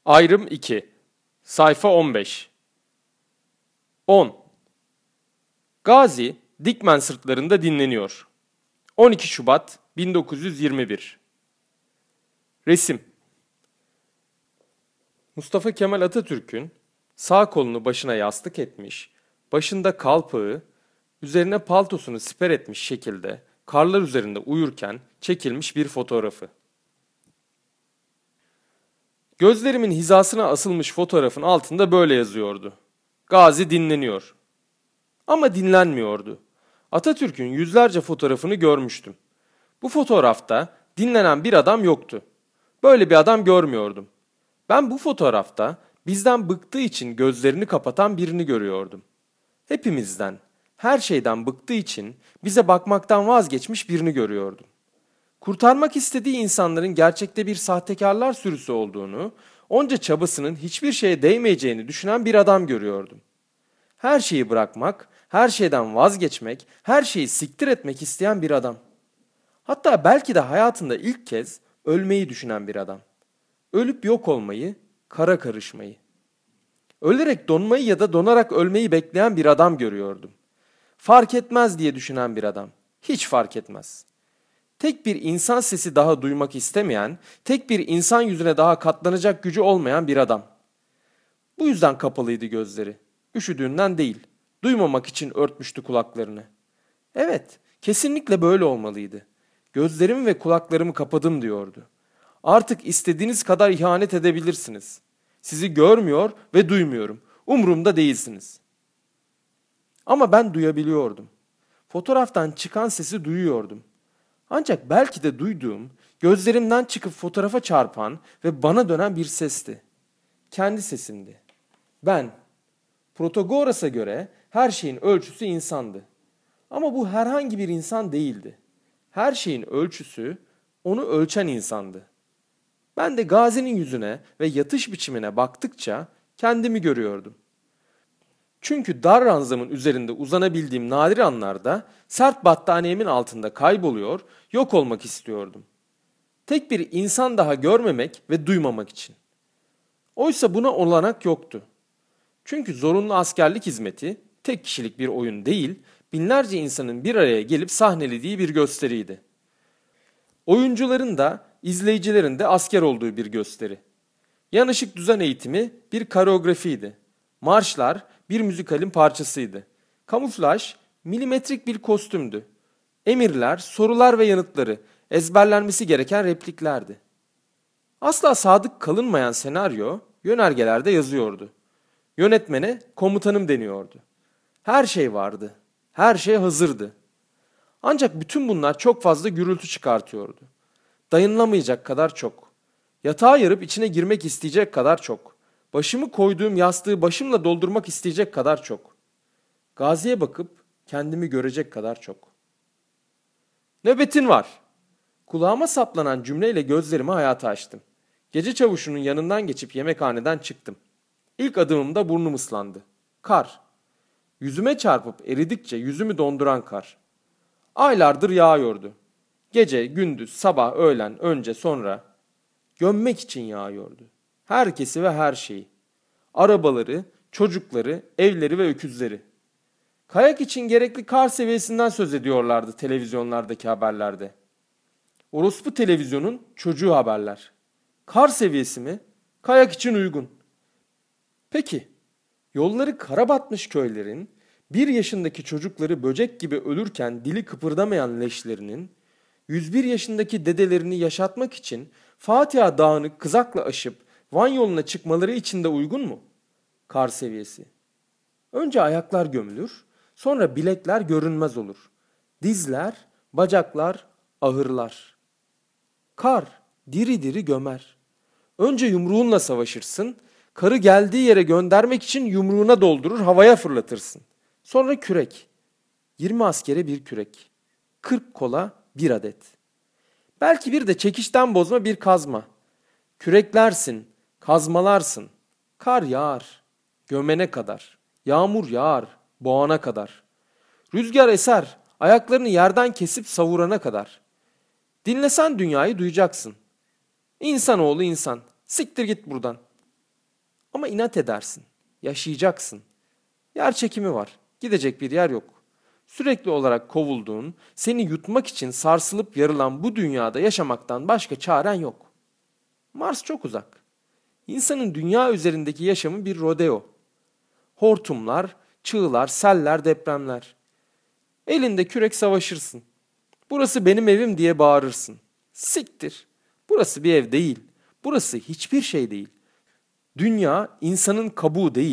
Ayrım 2. Sayfa 15. 10. Gazi, Dikmen sırtlarında dinleniyor. 12 Şubat 1921. Resim. Mustafa Kemal Atatürk'ün sağ kolunu başına yastık etmiş, başında kalpağı, üzerine paltosunu siper etmiş şekilde karlar üzerinde uyurken çekilmiş bir fotoğrafı. Gözlerimin hizasına asılmış fotoğrafın altında böyle yazıyordu. Gazi dinleniyor. Ama dinlenmiyordu. Atatürk'ün yüzlerce fotoğrafını görmüştüm. Bu fotoğrafta dinlenen bir adam yoktu. Böyle bir adam görmüyordum. Ben bu fotoğrafta bizden bıktığı için gözlerini kapatan birini görüyordum. Hepimizden, her şeyden bıktığı için bize bakmaktan vazgeçmiş birini görüyordum. Kurtarmak istediği insanların gerçekte bir sahtekarlar sürüsü olduğunu, onca çabasının hiçbir şeye değmeyeceğini düşünen bir adam görüyordum. Her şeyi bırakmak, her şeyden vazgeçmek, her şeyi siktir etmek isteyen bir adam. Hatta belki de hayatında ilk kez ölmeyi düşünen bir adam. Ölüp yok olmayı, kara karışmayı. Ölerek donmayı ya da donarak ölmeyi bekleyen bir adam görüyordum. Fark etmez diye düşünen bir adam. Hiç fark etmez. Tek bir insan sesi daha duymak istemeyen, tek bir insan yüzüne daha katlanacak gücü olmayan bir adam. Bu yüzden kapalıydı gözleri. Üşüdüğünden değil, duymamak için örtmüştü kulaklarını. Evet, kesinlikle böyle olmalıydı. Gözlerimi ve kulaklarımı kapadım diyordu. Artık istediğiniz kadar ihanet edebilirsiniz. Sizi görmüyor ve duymuyorum. Umurumda değilsiniz. Ama ben duyabiliyordum. Fotoğraftan çıkan sesi duyuyordum. Ancak belki de duyduğum, gözlerimden çıkıp fotoğrafa çarpan ve bana dönen bir sesti. Kendi sesimdi. Ben. Protagoras'a göre her şeyin ölçüsü insandı. Ama bu herhangi bir insan değildi. Her şeyin ölçüsü onu ölçen insandı. Ben de Gazi'nin yüzüne ve yatış biçimine baktıkça kendimi görüyordum. Çünkü dar ranzamın üzerinde uzanabildiğim nadir anlarda sert battaniyemin altında kayboluyor, yok olmak istiyordum. Tek bir insan daha görmemek ve duymamak için. Oysa buna olanak yoktu. Çünkü zorunlu askerlik hizmeti tek kişilik bir oyun değil, binlerce insanın bir araya gelip sahnelediği bir gösteriydi. Oyuncuların da, izleyicilerin de asker olduğu bir gösteri. Yanışık düzen eğitimi bir koreografiydi. Marşlar bir müzikalin parçasıydı. Kamuflaj milimetrik bir kostümdü. Emirler, sorular ve yanıtları ezberlenmesi gereken repliklerdi. Asla sadık kalınmayan senaryo yönergelerde yazıyordu. Yönetmene komutanım deniyordu. Her şey vardı. Her şey hazırdı. Ancak bütün bunlar çok fazla gürültü çıkartıyordu. Dayanılamayacak kadar çok. Yatağa yarıp içine girmek isteyecek kadar çok. Başımı koyduğum yastığı başımla doldurmak isteyecek kadar çok. Gazi'ye bakıp kendimi görecek kadar çok. Nöbetin var. Kulağıma saplanan cümleyle gözlerimi hayata açtım. Gece çavuşunun yanından geçip yemekhaneden çıktım. İlk adımımda burnum ıslandı. Kar. Yüzüme çarpıp eridikçe yüzümü donduran kar. Aylardır yağıyordu. Gece, gündüz, sabah, öğlen, önce, sonra. Gömmek için yağıyordu. Herkesi ve her şeyi. Arabaları, çocukları, evleri ve öküzleri. Kayak için gerekli kar seviyesinden söz ediyorlardı televizyonlardaki haberlerde. Orospu televizyonun çocuğu haberler. Kar seviyesi mi? Kayak için uygun. Peki, yolları kara batmış köylerin, 1 yaşındaki çocukları böcek gibi ölürken dili kıpırdamayan leşlerinin, 101 yaşındaki dedelerini yaşatmak için Fatiha Dağı'nı kızakla aşıp Van yoluna çıkmaları için de uygun mu? Kar seviyesi. Önce ayaklar gömülür, sonra bilekler görünmez olur. Dizler, bacaklar, ahırlar. Kar diri diri gömer. Önce yumruğunla savaşırsın, karı geldiği yere göndermek için yumruğuna doldurur, havaya fırlatırsın. Sonra kürek. 20 askere bir kürek. 40 kola bir adet. Belki bir de çekişten bozma bir kazma. Küreklersin, kazmalarsın. Kar yağar, gömene kadar. Yağmur yağar, boğana kadar. Rüzgar eser, ayaklarını yerden kesip savurana kadar. Dinlesen dünyayı duyacaksın. İnsanoğlu insan, siktir git buradan. Ama inat edersin. Yaşayacaksın. Yer çekimi var. Gidecek bir yer yok. Sürekli olarak kovulduğun, seni yutmak için sarsılıp yarılan bu dünyada yaşamaktan başka çaren yok. Mars çok uzak. İnsanın dünya üzerindeki yaşamı bir rodeo. Hortumlar, çığlar, seller, depremler. Elinde kürek savaşırsın. Burası benim evim diye bağırırsın. Siktir. Burası bir ev değil. Burası hiçbir şey değil. Dünya insanın kabuğu değil.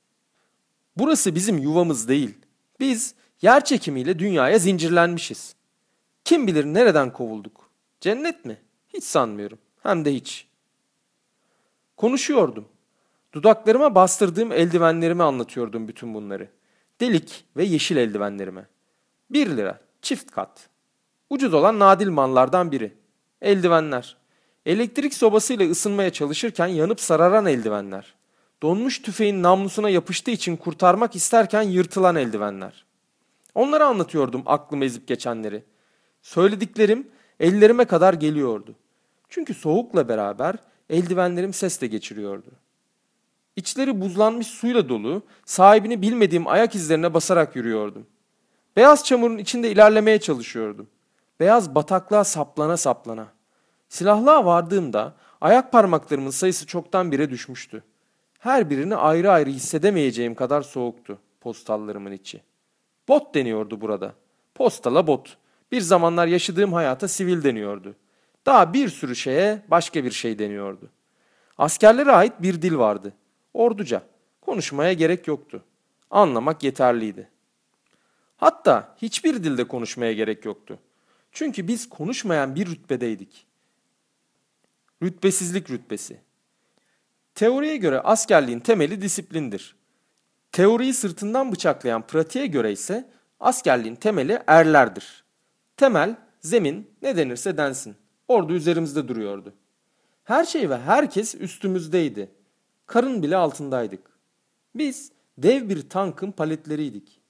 Burası bizim yuvamız değil. Biz yer çekimiyle dünyaya zincirlenmişiz. Kim bilir nereden kovulduk? Cennet mi? Hiç sanmıyorum. Hem de hiç. Konuşuyordum. Dudaklarıma bastırdığım eldivenlerime anlatıyordum bütün bunları. Delik ve yeşil eldivenlerime. 1 lira, çift kat. Ucuz olan nadil mallardan biri. Eldivenler. Elektrik sobasıyla ısınmaya çalışırken yanıp sararan eldivenler. Donmuş tüfeğin namlusuna yapıştığı için kurtarmak isterken yırtılan eldivenler. Onlara anlatıyordum aklımı ezip geçenleri. Söylediklerim ellerime kadar geliyordu. Çünkü soğukla beraber eldivenlerim ses de geçiriyordu. İçleri buzlanmış suyla dolu, sahibini bilmediğim ayak izlerine basarak yürüyordum. Beyaz çamurun içinde ilerlemeye çalışıyordum. Beyaz bataklığa saplana saplana. Silahlığa vardığımda ayak parmaklarımın sayısı çoktan bire düşmüştü. Her birini ayrı ayrı hissedemeyeceğim kadar soğuktu postallarımın içi. Bot deniyordu burada. Postala bot. Bir zamanlar yaşadığım hayata sivil deniyordu. Daha bir sürü şeye başka bir şey deniyordu. Askerlere ait bir dil vardı. Orduca. Konuşmaya gerek yoktu. Anlamak yeterliydi. Hatta hiçbir dilde konuşmaya gerek yoktu. Çünkü biz konuşmayan bir rütbedeydik. Rütbesizlik rütbesi. Teoriye göre askerliğin temeli disiplindir. Teoriyi sırtından bıçaklayan pratiğe göre ise askerliğin temeli erlerdir. Temel, zemin, ne denirse densin. Ordu üzerimizde duruyordu. Her şey ve herkes üstümüzdeydi. Karın bile altındaydık. Biz dev bir tankın paletleriydik.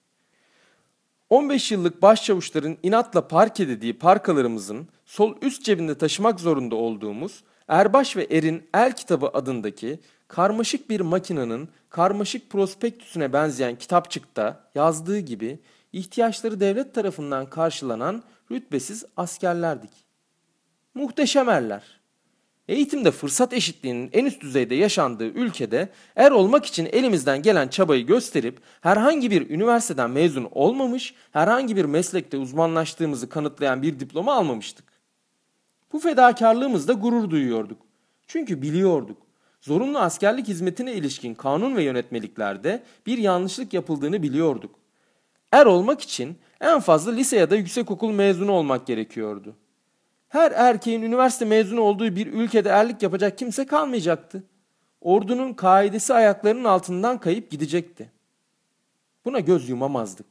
15 yıllık başçavuşların inatla park edildiği parkalarımızın sol üst cebinde taşımak zorunda olduğumuz Erbaş ve Er'in El Kitabı adındaki karmaşık bir makinenin karmaşık prospektüsüne benzeyen kitapçıkta yazdığı gibi ihtiyaçları devlet tarafından karşılanan rütbesiz askerlerdik. Muhteşem erler. Eğitimde fırsat eşitliğinin en üst düzeyde yaşandığı ülkede er olmak için elimizden gelen çabayı gösterip herhangi bir üniversiteden mezun olmamış, herhangi bir meslekte uzmanlaştığımızı kanıtlayan bir diploma almamıştık. Bu fedakarlığımızda gurur duyuyorduk. Çünkü biliyorduk. Zorunlu askerlik hizmetine ilişkin kanun ve yönetmeliklerde bir yanlışlık yapıldığını biliyorduk. Er olmak için en fazla lise ya da yüksekokul mezunu olmak gerekiyordu. Her erkeğin üniversite mezunu olduğu bir ülkede erlik yapacak kimse kalmayacaktı. Ordunun kaidesi ayaklarının altından kayıp gidecekti. Buna göz yumamazdık.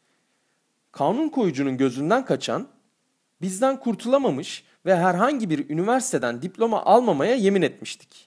Kanun koyucunun gözünden kaçan, bizden kurtulamamış ve herhangi bir üniversiteden diploma almamaya yemin etmiştik.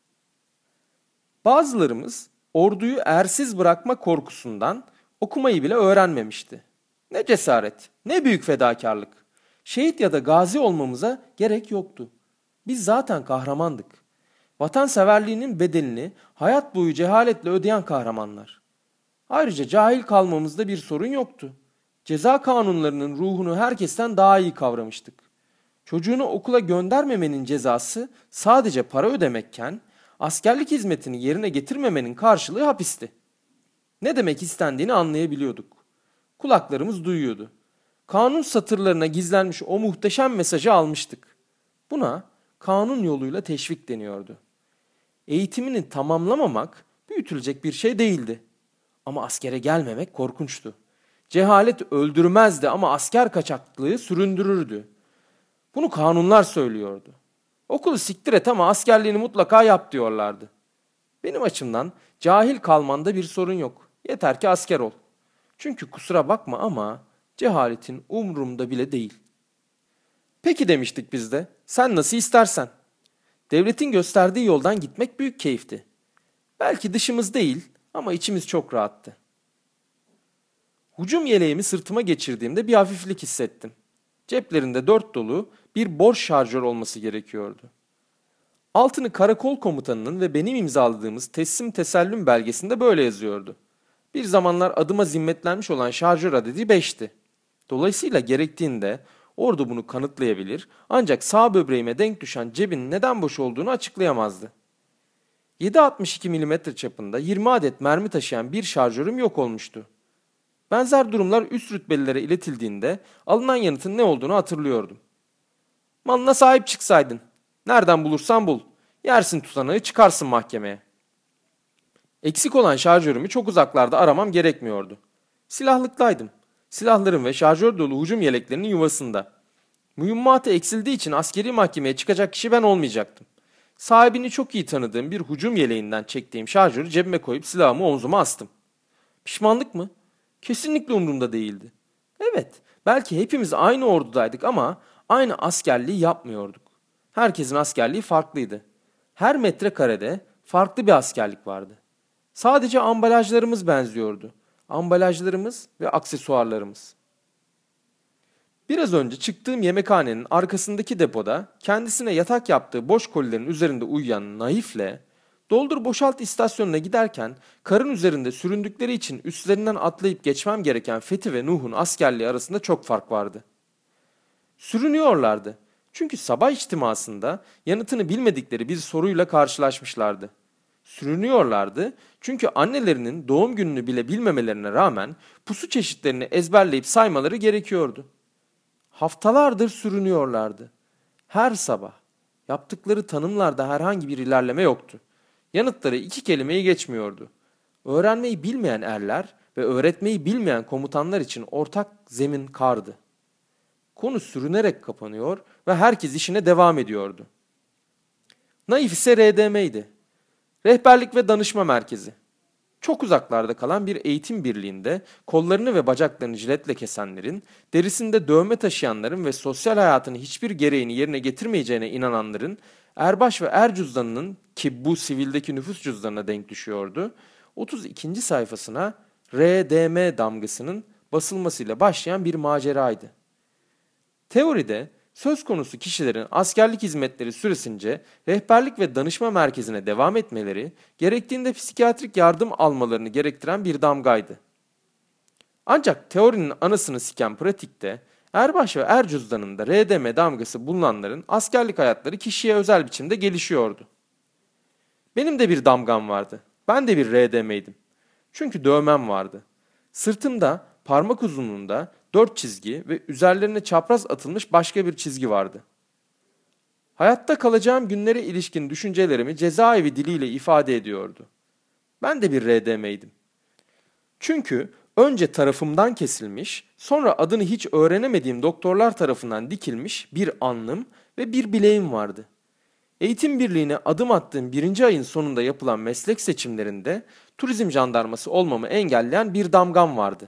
Bazılarımız orduyu ersiz bırakma korkusundan okumayı bile öğrenmemişti. Ne cesaret, ne büyük fedakarlık. Şehit ya da gazi olmamıza gerek yoktu. Biz zaten kahramandık. Vatanseverliğinin bedelini hayat boyu cehaletle ödeyen kahramanlar. Ayrıca cahil kalmamızda bir sorun yoktu. Ceza kanunlarının ruhunu herkesten daha iyi kavramıştık. Çocuğunu okula göndermemenin cezası sadece para ödemekken, askerlik hizmetini yerine getirmemenin karşılığı hapisti. Ne demek istendiğini anlayabiliyorduk. Kulaklarımız duyuyordu. Kanun satırlarına gizlenmiş o muhteşem mesajı almıştık. Buna kanun yoluyla teşvik deniyordu. Eğitimini tamamlamamak büyütülecek bir şey değildi. Ama askere gelmemek korkunçtu. Cehalet öldürmezdi ama asker kaçaklığı süründürürdü. Bunu kanunlar söylüyordu. Okulu siktir et ama askerliğini mutlaka yap diyorlardı. Benim açımdan cahil kalmanda bir sorun yok. Yeter ki asker ol. Çünkü kusura bakma ama cehaletin umurumda bile değil. Peki demiştik biz de, sen nasıl istersen. Devletin gösterdiği yoldan gitmek büyük keyifti. Belki dışımız değil ama içimiz çok rahattı. Hücum yeleğimi sırtıma geçirdiğimde bir hafiflik hissettim. Ceplerinde 4 dolu bir borş şarjör olması gerekiyordu. Altını karakol komutanının ve benim imzaladığımız teslim tesellüm belgesinde böyle yazıyordu. Bir zamanlar adıma zimmetlenmiş olan şarjör adedi 5'ti. Dolayısıyla gerektiğinde ordu bunu kanıtlayabilir ancak sağ böbreğime denk düşen cebin neden boş olduğunu açıklayamazdı. 7.62 mm çapında 20 adet mermi taşıyan bir şarjörüm yok olmuştu. Benzer durumlar üst rütbelilere iletildiğinde alınan yanıtın ne olduğunu hatırlıyordum. Malına sahip çıksaydın. Nereden bulursan bul. Yersin tutanağı çıkarsın mahkemeye. Eksik olan şarjörümü çok uzaklarda aramam gerekmiyordu. Silahlıktaydım. Silahlarım ve şarjör dolu hücum yeleklerinin yuvasında. Mühimmatı eksildiği için askeri mahkemeye çıkacak kişi ben olmayacaktım. Sahibini çok iyi tanıdığım bir hücum yeleğinden çektiğim şarjörü cebime koyup silahımı omzuma astım. Pişmanlık mı? Kesinlikle umurumda değildi. Evet, belki hepimiz aynı ordudaydık ama aynı askerliği yapmıyorduk. Herkesin askerliği farklıydı. Her metrekarede farklı bir askerlik vardı. Sadece ambalajlarımız benziyordu. Ambalajlarımız ve aksesuarlarımız. Biraz önce çıktığım yemekhanenin arkasındaki depoda kendisine yatak yaptığı boş kolilerin üzerinde uyuyan Naif'le doldur boşalt istasyonuna giderken karın üzerinde süründükleri için üstlerinden atlayıp geçmem gereken Fethi ve Nuh'un askerliği arasında çok fark vardı. Sürünüyorlardı. Çünkü sabah içtimasında yanıtını bilmedikleri bir soruyla karşılaşmışlardı. Sürünüyorlardı çünkü annelerinin doğum gününü bile bilmemelerine rağmen pusu çeşitlerini ezberleyip saymaları gerekiyordu. Haftalardır sürünüyorlardı. Her sabah. Yaptıkları tanımlarda herhangi bir ilerleme yoktu. Yanıtları 2 kelimeyi geçmiyordu. Öğrenmeyi bilmeyen erler ve öğretmeyi bilmeyen komutanlar için ortak zemin kardı. Konu sürünerek kapanıyor ve herkes işine devam ediyordu. Naif ise RDM'ydi. Rehberlik ve Danışma Merkezi. Çok uzaklarda kalan bir eğitim birliğinde kollarını ve bacaklarını jiletle kesenlerin, derisinde dövme taşıyanların ve sosyal hayatın hiçbir gereğini yerine getirmeyeceğine inananların erbaş ve er cüzdanının, ki bu sivildeki nüfus cüzdanına denk düşüyordu, 32. sayfasına RDM damgasının basılmasıyla başlayan bir maceraydı. Teoride söz konusu kişilerin askerlik hizmetleri süresince rehberlik ve danışma merkezine devam etmeleri, gerektiğinde psikiyatrik yardım almalarını gerektiren bir damgaydı. Ancak teorinin anasını siken pratikte, erbaş ve er cüzdanında RDM damgası bulunanların askerlik hayatları kişiye özel biçimde gelişiyordu. Benim de bir damgam vardı. Ben de bir RDM'ydim. Çünkü dövmem vardı. Sırtımda, parmak uzunluğunda 4 çizgi ve üzerlerine çapraz atılmış başka bir çizgi vardı. Hayatta kalacağım günlere ilişkin düşüncelerimi cezaevi diliyle ifade ediyordu. Ben de bir RDM'ydim. Çünkü önce tarafımdan kesilmiş, sonra adını hiç öğrenemediğim doktorlar tarafından dikilmiş bir alnım ve bir bileğim vardı. Eğitim birliğine adım attığım 1. ayın sonunda yapılan meslek seçimlerinde turizm jandarması olmamı engelleyen bir damgam vardı.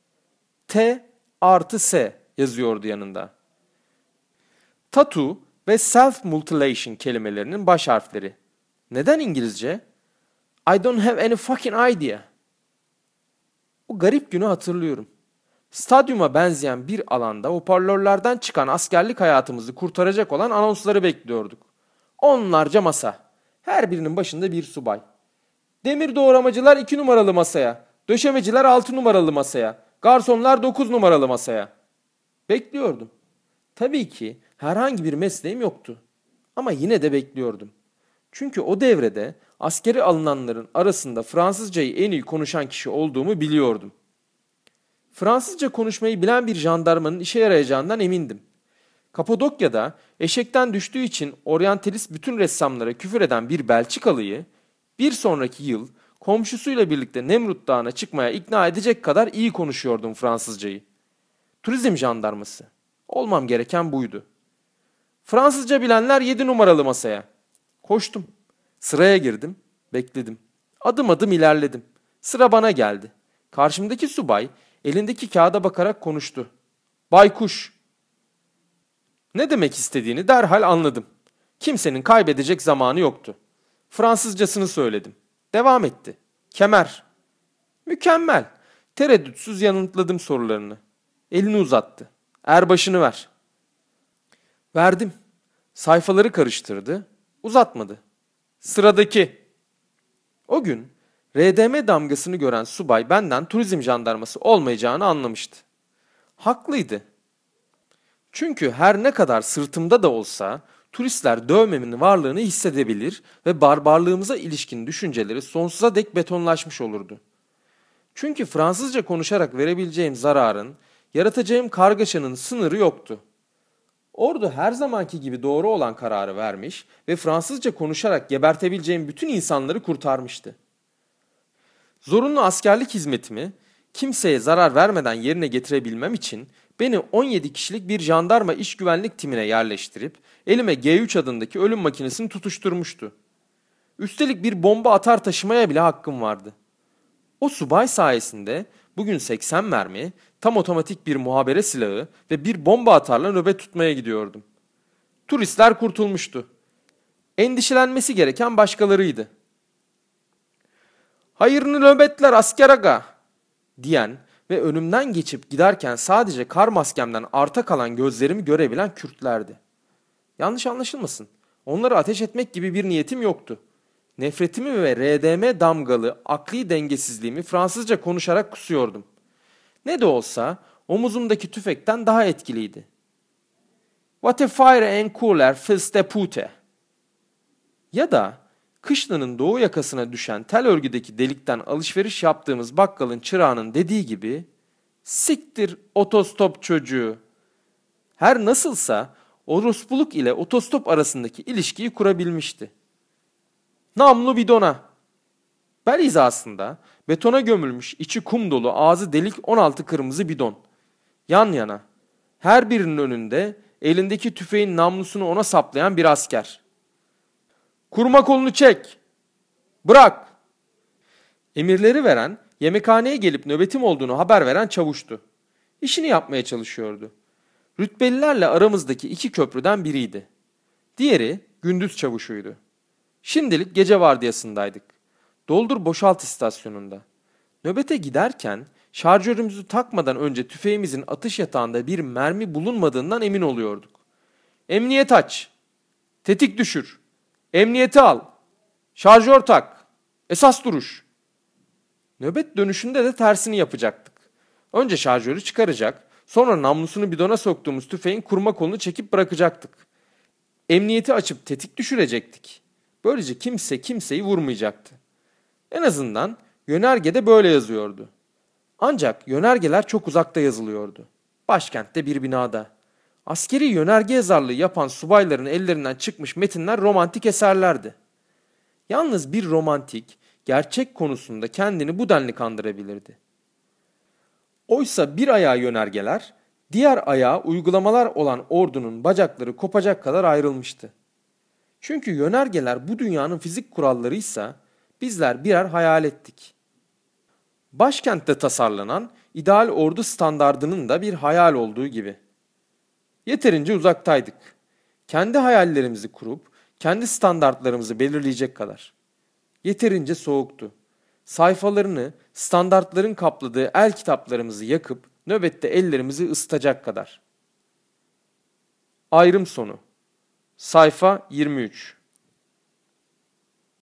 T+S yazıyordu yanında. Tattoo ve self-mutilation kelimelerinin baş harfleri. Neden İngilizce? I don't have any fucking idea. O garip günü hatırlıyorum. Stadyuma benzeyen bir alanda hoparlörlerden çıkan askerlik hayatımızı kurtaracak olan anonsları bekliyorduk. Onlarca masa. Her birinin başında bir subay. Demir doğramacılar 2 numaralı masaya. Döşemeciler 6 numaralı masaya. Garsonlar 9 numaralı masaya. Bekliyordum. Tabii ki herhangi bir mesleğim yoktu. Ama yine de bekliyordum. Çünkü o devrede askeri alınanların arasında Fransızcayı en iyi konuşan kişi olduğumu biliyordum. Fransızca konuşmayı bilen bir jandarmanın işe yarayacağından emindim. Kapadokya'da eşekten düştüğü için oryantalist bütün ressamlara küfür eden bir Belçikalıyı bir sonraki yıl komşusuyla birlikte Nemrut Dağı'na çıkmaya ikna edecek kadar iyi konuşuyordum Fransızcayı. Turizm jandarması. Olmam gereken buydu. Fransızca bilenler 7 numaralı masaya. Koştum. Sıraya girdim. Bekledim. Adım adım ilerledim. Sıra bana geldi. Karşımdaki subay elindeki kağıda bakarak konuştu. Baykuş. Ne demek istediğini derhal anladım. Kimsenin kaybedecek zamanı yoktu. Fransızcasını söyledim. Devam etti. Kemer. Mükemmel. Tereddütsüz yanıtladım sorularını. Elini uzattı. Erbaşını ver. Verdim. Sayfaları karıştırdı. Uzatmadı. Sıradaki. O gün RDM damgasını gören subay benden turizm jandarması olmayacağını anlamıştı. Haklıydı. Çünkü her ne kadar sırtımda da olsa turistler dövmemin varlığını hissedebilir ve barbarlığımıza ilişkin düşünceleri sonsuza dek betonlaşmış olurdu. Çünkü Fransızca konuşarak verebileceğim zararın, yaratacağım kargaşanın sınırı yoktu. Ordu her zamanki gibi doğru olan kararı vermiş ve Fransızca konuşarak gebertebileceğim bütün insanları kurtarmıştı. Zorunlu askerlik hizmetimi kimseye zarar vermeden yerine getirebilmem için beni 17 kişilik bir jandarma iş güvenlik timine yerleştirip elime G3 adındaki ölüm makinesini tutuşturmuştu. Üstelik bir bomba atar taşımaya bile hakkım vardı. O subay sayesinde bugün 80 mermi, tam otomatik bir muhabere silahı ve bir bomba atarla nöbet tutmaya gidiyordum. Turistler kurtulmuştu. Endişelenmesi gereken başkalarıydı. "Hayırlı nöbetler asker aga!" diyen ve önümden geçip giderken sadece kar maskemden arta kalan gözlerimi görebilen Kürtlerdi. Yanlış anlaşılmasın. Onları ateş etmek gibi bir niyetim yoktu. Nefretimi ve RDM damgalı akli dengesizliğimi Fransızca konuşarak kusuyordum. Ne de olsa omuzumdaki tüfekten daha etkiliydi. "What a fire and cooler fils de pute." Ya da kışlanın doğu yakasına düşen tel örgüdeki delikten alışveriş yaptığımız bakkalın çırağının dediği gibi "Siktir otostop çocuğu." Her nasılsa orospuluk ile otostop arasındaki ilişkiyi kurabilmişti. Namlu bidona. Bel hizasında betona gömülmüş, içi kum dolu, ağzı delik 16 kırmızı bidon. Yan yana. Her birinin önünde elindeki tüfeğin namlusunu ona saplayan bir asker. "Kurma kolunu çek. Bırak." Emirleri veren, yemekhaneye gelip nöbetim olduğunu haber veren çavuştu. İşini yapmaya çalışıyordu. Rütbelilerle aramızdaki iki köprüden biriydi. Diğeri gündüz çavuşuydu. Şimdilik gece vardiyasındaydık. Doldur boşalt istasyonunda. Nöbete giderken şarjörümüzü takmadan önce tüfeğimizin atış yatağında bir mermi bulunmadığından emin oluyorduk. "Emniyet aç. Tetik düşür. Emniyeti al. Şarjör tak. Esas duruş." Nöbet dönüşünde de tersini yapacaktık. Önce şarjörü çıkaracak, sonra namlusunu bidona soktuğumuz tüfeğin kurma kolunu çekip bırakacaktık. Emniyeti açıp tetik düşürecektik. Böylece kimse kimseyi vurmayacaktı. En azından yönergede böyle yazıyordu. Ancak yönergeler çok uzakta yazılıyordu. Başkentte bir binada. Askeri yönerge yazarlığı yapan subayların ellerinden çıkmış metinler romantik eserlerdi. Yalnız bir romantik, gerçek konusunda kendini bu denli kandırabilirdi. Oysa bir ayağı yönergeler, diğer ayağı uygulamalar olan ordunun bacakları kopacak kadar ayrılmıştı. Çünkü yönergeler bu dünyanın fizik kurallarıysa bizler birer hayalettik. Başkentte tasarlanan ideal ordu standardının da bir hayal olduğu gibi. Yeterince uzaktaydık. Kendi hayallerimizi kurup kendi standartlarımızı belirleyecek kadar. Yeterince soğuktu. Sayfalarını standartların kapladığı el kitaplarımızı yakıp nöbette ellerimizi ısıtacak kadar. Ayrım sonu. Sayfa 23.